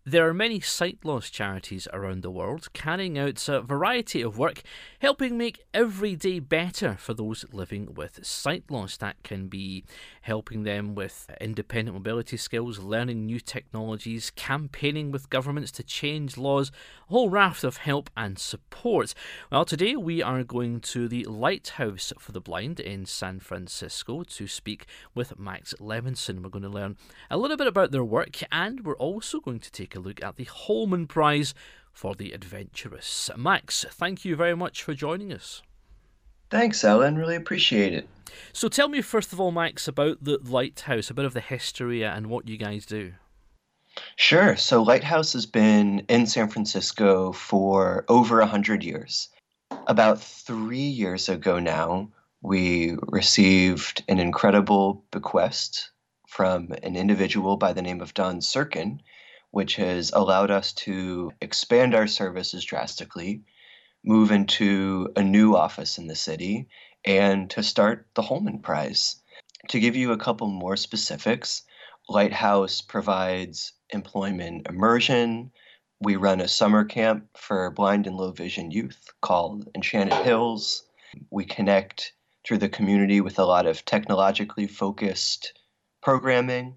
There are many sight loss charities around the world carrying out a variety of work helping make every day better for those living with sight loss. That can be helping them with independent mobility skills, learning new technologies, campaigning with governments to change laws, a whole raft of help and support. Well, today we are going to the Lighthouse for the Blind in San Francisco to speak with Max Levinson. We're going to learn a little bit about their work, and we're also going to take a look at the Holman Prize for the Adventurous. Max, thank you very much for joining us. Thanks, Ellen. Really appreciate it. So tell me, first of all, Max, about the Lighthouse, a bit of the history and what you guys do. Sure. So Lighthouse has been in San Francisco for over 100 years. About 3 years ago now, we received an incredible bequest from an individual by the name of Don Serkin, which has allowed us to expand our services drastically, move into a new office in the city, and to start the Holman Prize. To give you a couple more specifics, Lighthouse provides employment immersion. We run a summer camp for blind and low vision youth called Enchanted Hills. We connect through the community with a lot of technologically focused programming.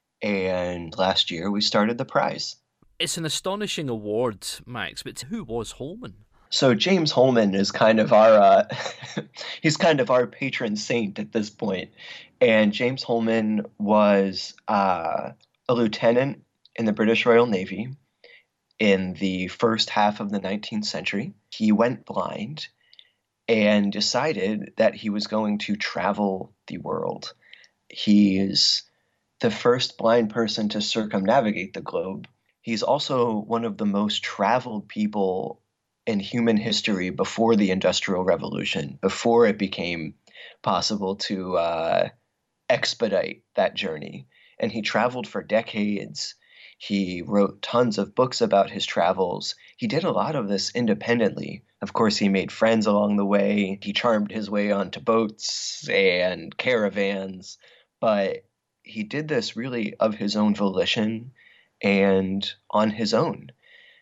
And last year we started the prize. It's an astonishing award, Max, but who was Holman? So James Holman is kind of our he's kind of our patron saint at this point. And James Holman was a lieutenant in the British Royal Navy in the first half of the 19th century. He went blind and decided that he was going to travel the world. He's the first blind person to circumnavigate the globe. He's also one of the most traveled people in human history before the Industrial Revolution, before it became possible to expedite that journey. And he traveled for decades. He wrote tons of books about his travels. He did a lot of this independently. Of course, he made friends along the way. He charmed his way onto boats and caravans, but he did this really of his own volition and on his own.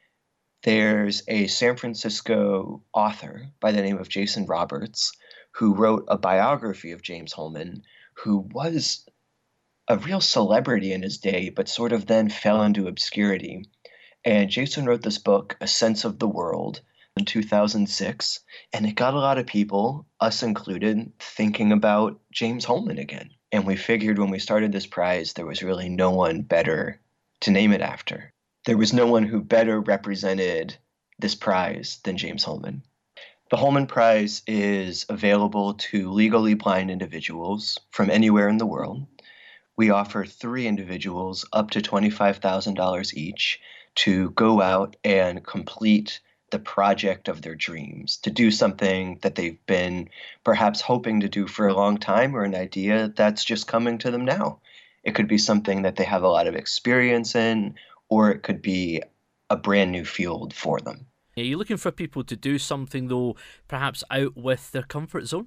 There's a San Francisco author by the name of Jason Roberts who wrote a biography of James Holman, who was a real celebrity in his day, but sort of then fell into obscurity. And Jason wrote this book, A Sense of the World, in 2006, and it got a lot of people, us included, thinking about James Holman again. And we figured when we started this prize, there was really no one better to name it after. There was no one who better represented this prize than James Holman. The Holman Prize is available to legally blind individuals from anywhere in the world. We offer 3 individuals up to $25,000 each to go out and complete the project of their dreams, to do something that they've been perhaps hoping to do for a long time, or an idea that's just coming to them now. It could be something that they have a lot of experience in, or it could be a brand new field for them. Are you looking for people to do something, though, perhaps out with their comfort zone?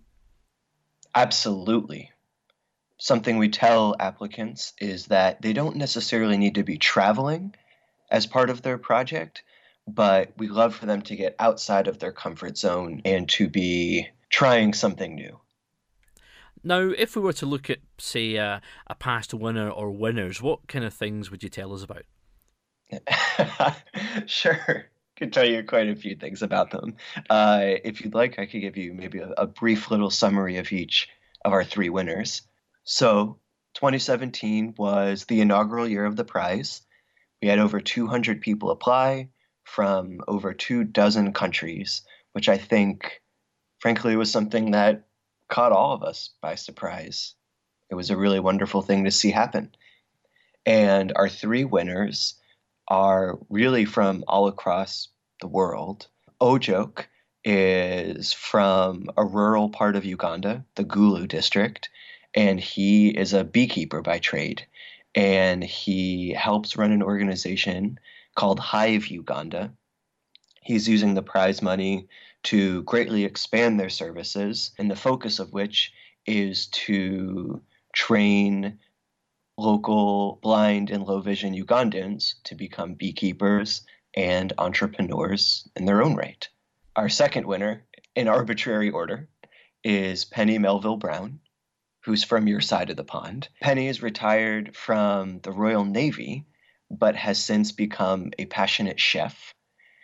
Absolutely. Something we tell applicants is that they don't necessarily need to be traveling as part of their project, but we love for them to get outside of their comfort zone and to be trying something new. Now, if we were to look at, say, a past winner or winners, what kind of things would you tell us about? Sure. Could tell you quite a few things about them. If you'd like, I could give you maybe a brief little summary of each of our 3 winners. So 2017 was the inaugural year of the prize. We had over 200 people apply from over 24 countries, which I think, frankly, was something that caught all of us by surprise. It was a really wonderful thing to see happen. And our 3 winners are really from all across the world. Ojok is from a rural part of Uganda, the Gulu district, and he is a beekeeper by trade. And he helps run an organization called Hive Uganda. He's using the prize money to greatly expand their services, and the focus of which is to train local blind and low vision Ugandans to become beekeepers and entrepreneurs in their own right. Our second winner, in arbitrary order, is Penny Melville Brown, who's from your side of the pond. Penny is retired from the Royal Navy, but has since become a passionate chef.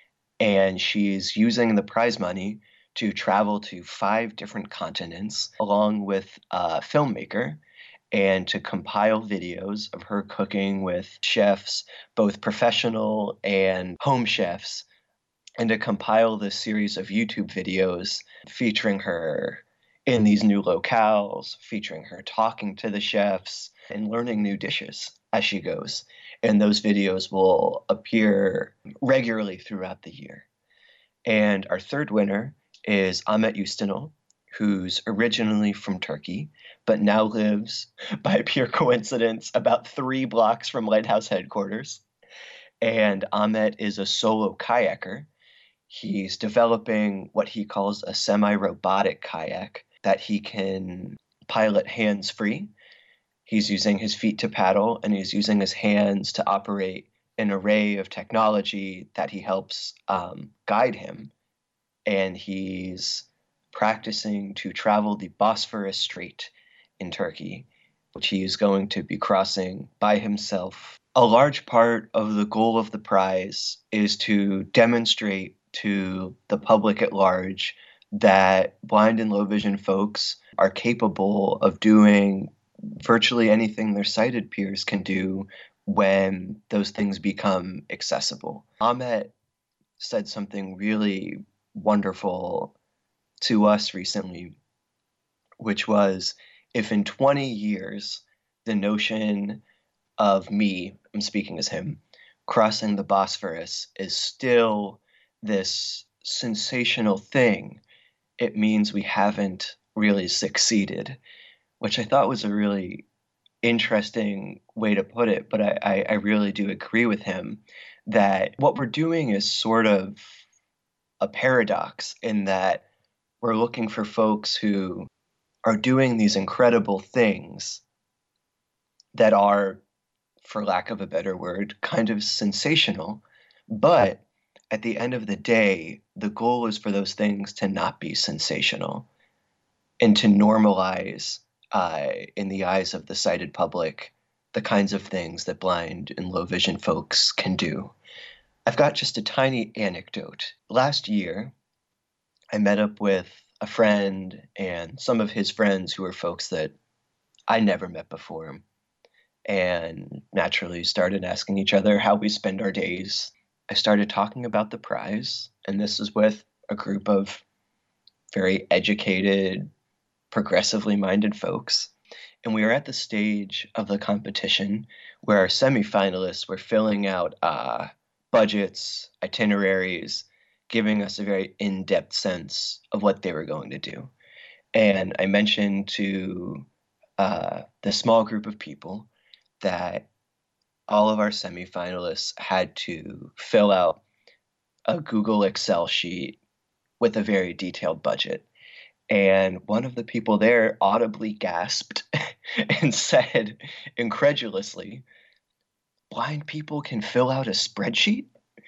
And she's using the prize money to travel to 5 different continents, along with a filmmaker, and to compile videos of her cooking with chefs, both professional and home chefs, and to compile this series of YouTube videos featuring her in these new locales, featuring her talking to the chefs and learning new dishes as she goes. And those videos will appear regularly throughout the year. And our third winner is Ahmet Ustinol, who's originally from Turkey, but now lives, by pure coincidence, about 3 blocks from Lighthouse headquarters. And Ahmet is a solo kayaker. He's developing what he calls a semi-robotic kayak that he can pilot hands-free. He's using his feet to paddle, and he's using his hands to operate an array of technology that he helps guide him. And he's practicing to travel the Bosphorus Strait in Turkey, which he is going to be crossing by himself. A large part of the goal of the prize is to demonstrate to the public at large that blind and low vision folks are capable of doing virtually anything their sighted peers can do when those things become accessible. Ahmet said something really wonderful to us recently, which was, if in 20 years the notion of me, I'm speaking as him, crossing the Bosphorus is still this sensational thing, it means we haven't really succeeded, which I thought was a really interesting way to put it. But I really do agree with him that what we're doing is sort of a paradox in that we're looking for folks who are doing these incredible things that are, for lack of a better word, kind of sensational. But at the end of the day, the goal is for those things to not be sensational and to normalize, in the eyes of the sighted public, the kinds of things that blind and low vision folks can do. I've got just a tiny anecdote. Last year, I met up with a friend and some of his friends who are folks that I never met before, and naturally started asking each other how we spend our days. I started talking about the prize, and this is with a group of very educated, progressively minded folks. And we were at the stage of the competition where our semifinalists were filling out budgets, itineraries, giving us a very in-depth sense of what they were going to do. And I mentioned to the small group of people that all of our semifinalists had to fill out a Google Excel sheet with a very detailed budget. And one of the people there audibly gasped and said incredulously, "Blind people can fill out a spreadsheet?"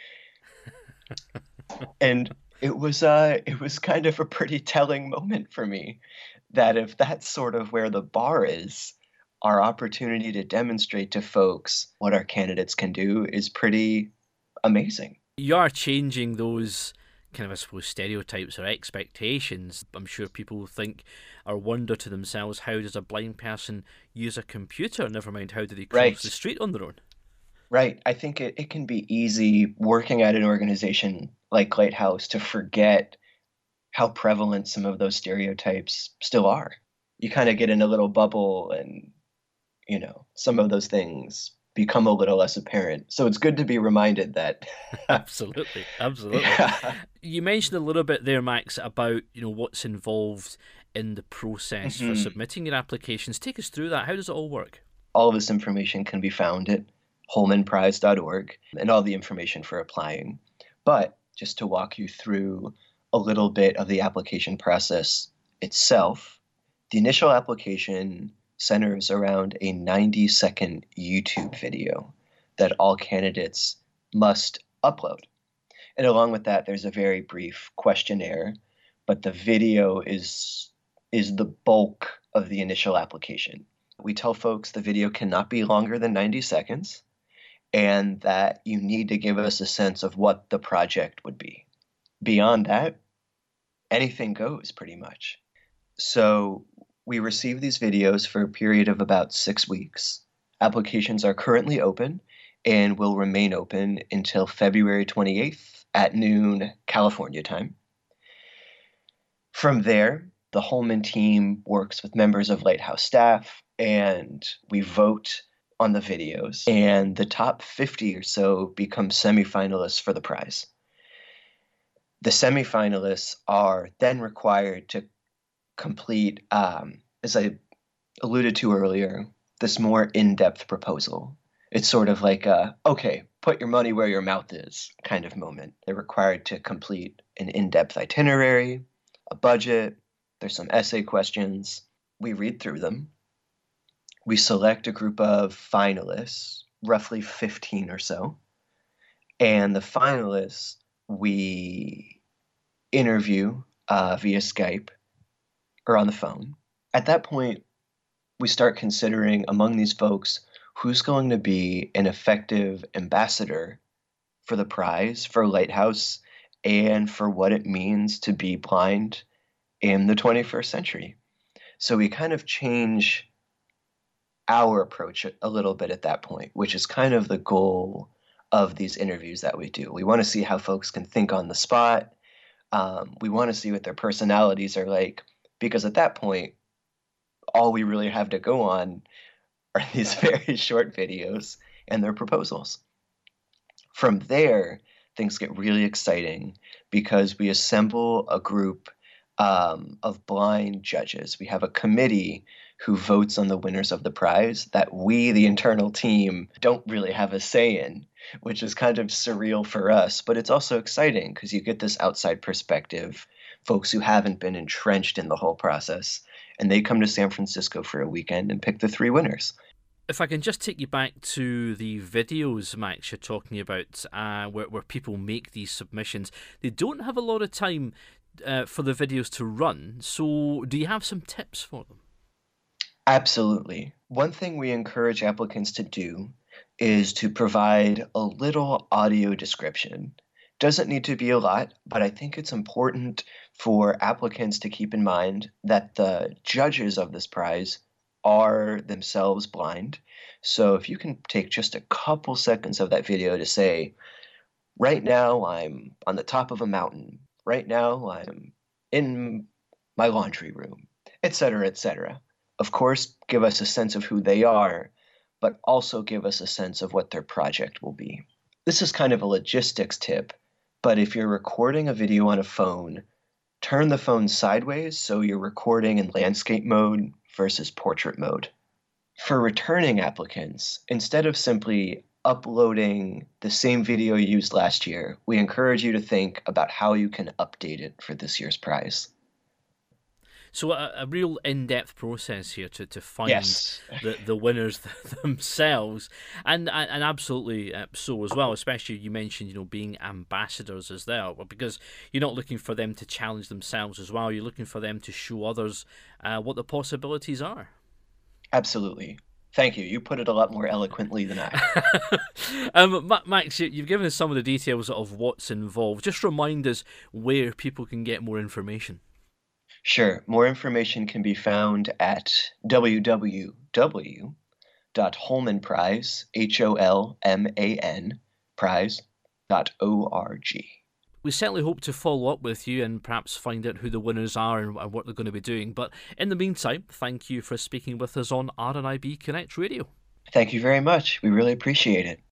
And it was kind of a pretty telling moment for me that if that's sort of where the bar is, our opportunity to demonstrate to folks what our candidates can do is pretty amazing. You are changing those kind of, I suppose, stereotypes or expectations. I'm sure people think or wonder to themselves, how does a blind person use a computer? Never mind, how do they cross the street on their own? Right. I think it can be easy working at an organization like Lighthouse to forget how prevalent some of those stereotypes still are. You kind of get in a little bubble and, some of those things become a little less apparent. So it's good to be reminded that. Absolutely. Yeah. You mentioned a little bit there, Max, about, what's involved in the process for submitting your applications. Take us through that. How does it all work? All of this information can be found at holmanprize.org and all the information for applying. But just to walk you through a little bit of the application process itself, the initial application centers around a 90-second YouTube video that all candidates must upload. And along with that, there's a very brief questionnaire, but the video is the bulk of the initial application. We tell folks the video cannot be longer than 90 seconds and that you need to give us a sense of what the project would be. Beyond that, anything goes pretty much. So we receive these videos for a period of about 6 weeks. Applications are currently open and will remain open until February 28th at noon California time. From there, the Holman team works with members of Lighthouse staff, and we vote on the videos, and the top 50 or so become semifinalists for the prize. The semifinalists are then required to complete, as I alluded to earlier, this more in-depth proposal. It's sort of like a, okay, put your money where your mouth is kind of moment. They're required to complete an in-depth itinerary, a budget, there's some essay questions. We read through them. We select a group of finalists, roughly 15 or so, and the finalists we interview via Skype or on the phone. At that point, we start considering among these folks who's going to be an effective ambassador for the prize, for Lighthouse, and for what it means to be blind in the 21st century. So we kind of change our approach a little bit at that point, which is kind of the goal of these interviews that we do. We want to see how folks can think on the spot. We want to see what their personalities are like, because at that point, all we really have to go on are these very short videos and their proposals. From there, things get really exciting because we assemble a group of blind judges. We have a committee who votes on the winners of the prize that we, the internal team, don't really have a say in, which is kind of surreal for us, but it's also exciting because you get this outside perspective, folks who haven't been entrenched in the whole process, and they come to San Francisco for a weekend and pick the 3 winners. If I can just take you back to the videos, Max, you're talking about, where people make these submissions, they don't have a lot of time for the videos to run, so do you have some tips for them? Absolutely. One thing we encourage applicants to do is to provide a little audio description. Doesn't need to be a lot, but I think it's important for applicants to keep in mind that the judges of this prize are themselves blind. So if you can take just a couple seconds of that video to say, right now I'm on the top of a mountain. Right now I'm in my laundry room, etc., etc. Of course, give us a sense of who they are, but also give us a sense of what their project will be. This is kind of a logistics tip, but if you're recording a video on a phone, turn the phone sideways so you're recording in landscape mode versus portrait mode. For returning applicants, instead of simply uploading the same video you used last year, we encourage you to think about how you can update it for this year's prize. So a real in-depth process here to find Yes. the winners themselves, and absolutely so as well. Especially you mentioned, being ambassadors as well, because you're not looking for them to challenge themselves as well. You're looking for them to show others what the possibilities are. Absolutely. Thank you. You put it a lot more eloquently than I. Max, you've given us some of the details of what's involved. Just remind us where people can get more information. Sure. More information can be found at www.holmanprize, HOLMAN, prize.org. We certainly hope to follow up with you and perhaps find out who the winners are and what they're going to be doing. But in the meantime, thank you for speaking with us on RNIB Connect Radio. Thank you very much. We really appreciate it.